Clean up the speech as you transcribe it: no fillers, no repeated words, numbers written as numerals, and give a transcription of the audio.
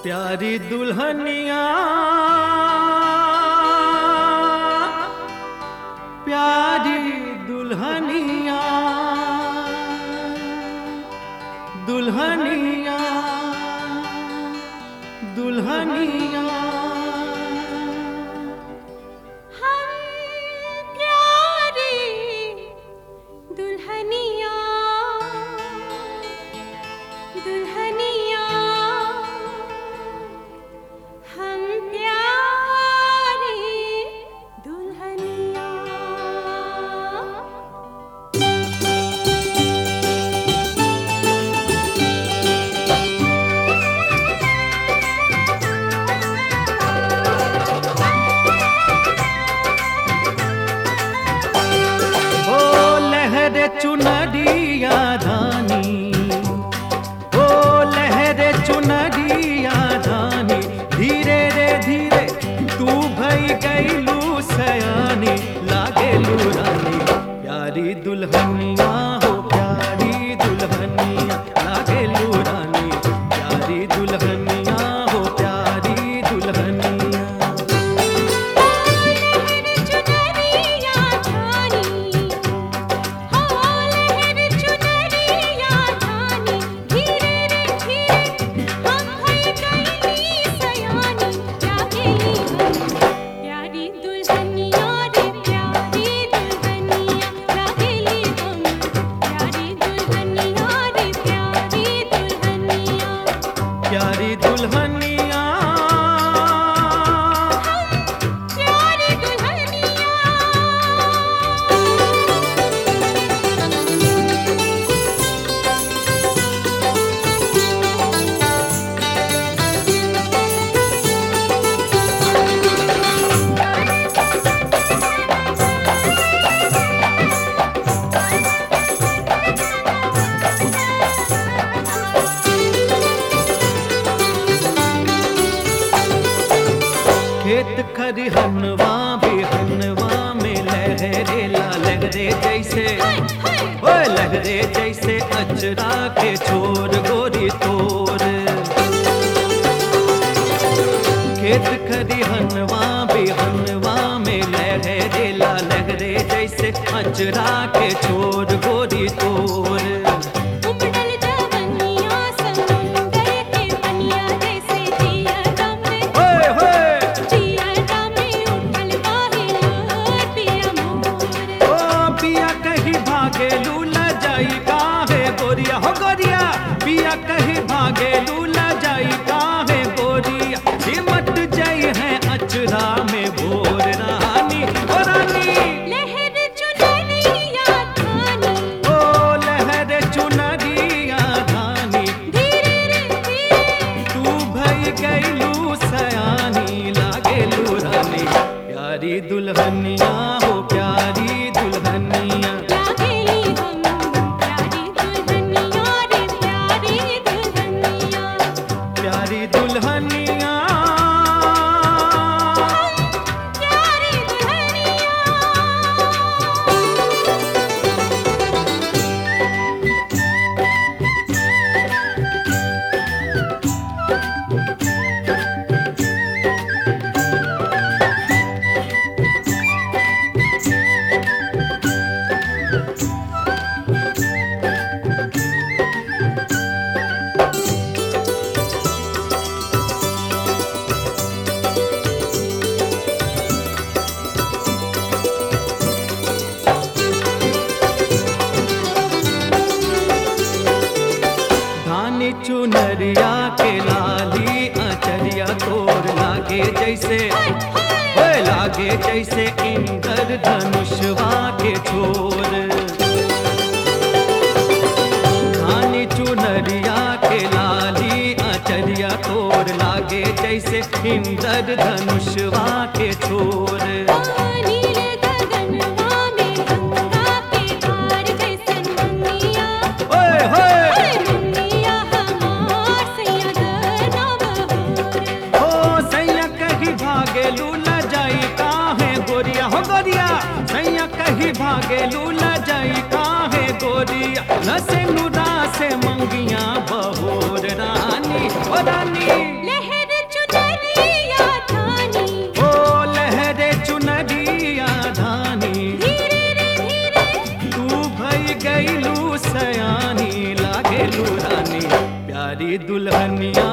प्यारी दुल्हनिया प्यारी दुल्हनिया दुल्हनिया दुल्हनिया हम प्यारी दुल्हनिया दुल्हनिया हम प्यारी दुल्हनिया। चुनरिया धानी ओ लहरे चुनरिया धानी धीरे रे धीरे तू भई गईलू सयानी लागेलू रानी प्यारी दुल्हनिया हो प्यारी दुल्हनिया लागेलू रानी प्यारी दुल्हनिया हो प्यारी दुल्हनिया। प्यारी दुल्हनिया प्यारी दुल्हनिया खेत खरिहनवा बिहनवा में लहरेला लगरे जैसे ओ लगरे जैसे अजरा के छोर गोरी तोर। खेत खरिहनवा बिहनवा में लहरेला लगरे जैसे अजरा के छोर गोरी तोर। पिया कहीं भागे लूला जाई काहे गोरिया सिमट जाई है अचरा में भोर रानी ओ रानी लहर चुनरिया धानी ओ लहर चुनरिया धानी धीरे रे धीरे तू भई गईलू सयानी लागेलू रानी प्यारी दुल्हनिया हो प्यारी दुल्हनिया। प्यारी दुल्हनिया प्यारी दुल्हनिया चुनरिया के लाली अचरिया तोर लागे जैसे लागे जैसे इंद्र धनुषवा के छोर। खानी चुनरिया के लाली अचरिया तोर लागे जैसे इंद्र धनुषवा के छोर। सैया कहीं भागे लूला जाई काहे गोरिया नसे नुरा से मंगिया बहोर रानी ओ रानी लहर दुल्हनिया